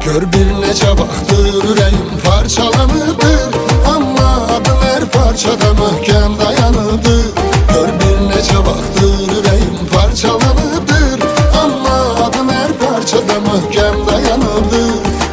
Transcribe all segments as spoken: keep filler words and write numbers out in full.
Gör bir neçə vaxtdır ürəyim parçalanıdır, amma adın hər parçada möhkəm dayanıdır. Gör bir neçə vaxtdır ürəyim parçalanıdır, amma adın hər parçada möhkəm dayanıdır.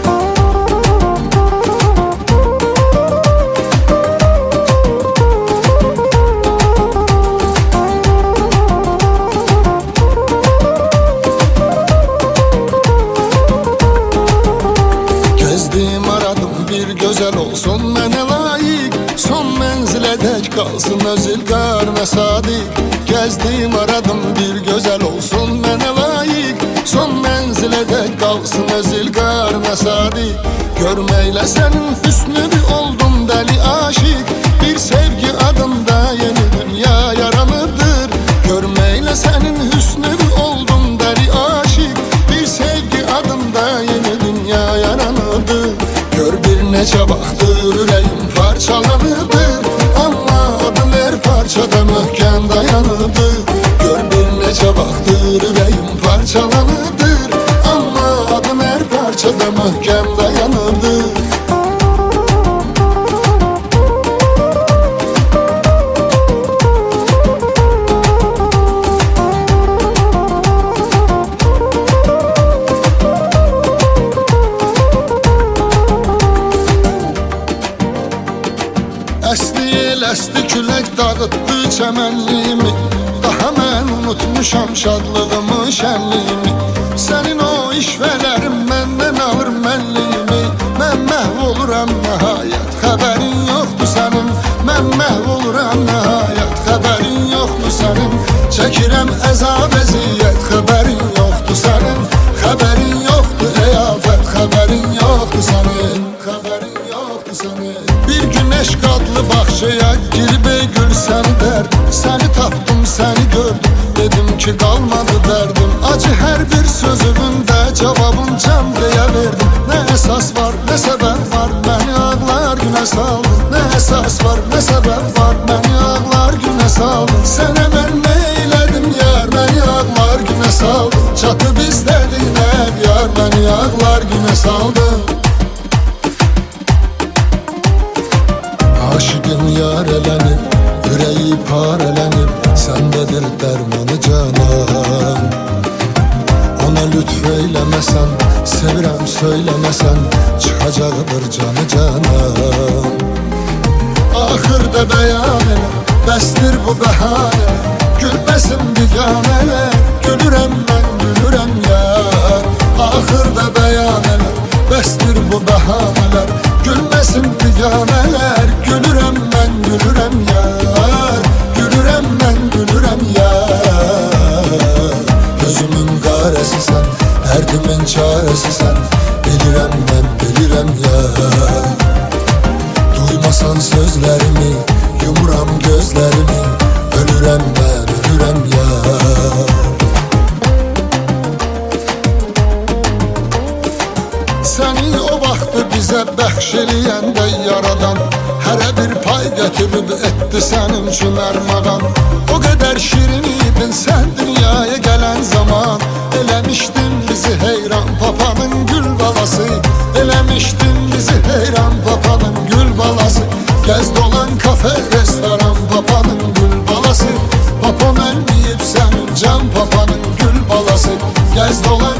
Gezdim aradım bir gözəl olsun mənə layiq, son mənzilə dək qalsın öz ilqarına sadiq. Gezdim aradım bir gözəl olsun mənə layiq, son mənzilə dək qalsın öz ilqarına sadiq. Görməklə sənin hüsnünü oldum dəli aşiq, bir sevgi adında yeni dünya yaranıdır. Görməklə sənin hüsnünü oldum dəli aşiq, bir sevgi adında yeni dünya yaranıdır. Gör bir neçə vaxtdır ürəyim parçalanıdır, amma adın hər parçada möhkəm dayanıdır. Gör bir neçə vaxtdır ürəyim parçalanıdır, amma adın hər parçada möhkəm dayanıdır. Əsti el, əsti külək dağıtdı çəmənliyimi, daha mən unutmuşam şadlığımı, şənliyimi. Sənin o işvələrin məndən alır mənliyimi, mən məhv oluram nəhayət, xəbərin yoxdur sənin. Mən məhv oluram nəhayət, xəbərin yoxdur sənin. Çəkirəm əzab əziyyət, xəbərin yoxdur sənin. Xəbərin yoxdur əyafət, xəbərin yoxdur sənin. Xəbərin yoxdur sənin. Bir güneş qadlı bağçaya girib ey gül səni dərdim, səni tapdım, səni gördüm, dedim ki qalmadı dərdim. Acı hər bir sözümdə cavabın can deyə verdim. Nə əsas var, nə səbəb var, məni ağlar günə saldın. Nə əsas var, nə səbəb var, məni ağlar günə saldın. Sənə mən nə eylədim yar, məni ağlar günə saldın. Çatıb istədin əv yar, məni ağlar günə saldın. Aşıqın yar elənib, ürəyi parələnib, səndədir dərmanı canan. Ona lütf eyləməsən, sevirəm söyləməsən, çıxacaqdır canı canan. Axırda bəyan elə, bəsdir bu bəhanə, gülməsin biganələr, gülürəm mən, gülürəm yar. Axırda bəyan elə, bəsdir bu bəhanələr, gülməsin biganələr, gülürəm mən, gülürəm yar. Gülürəm mən, gülürəm yar. Gözümün qarəsisən, dərdimin çarəsisən, bilirəm mən, bilirəm yar. Duymasan sözlərimi, yumuram gözlərimi, ölürəm mən, ölürəm yar. Səni o vaxtı bizə bəxş eləyəndə yaradan, hərə bir pay gətirib etdi sənin üçün ərmağan. O qədər şirin idin sən dünyaya gələn zaman, eləmişdin bizi heyran papanın gül balası. Eləmişdin bizi heyran papanın gül balası. Gəz dolan kafe, restoran papanın gül balası. Papam ölməyib sənin can papanın gül balası. Gəz dolan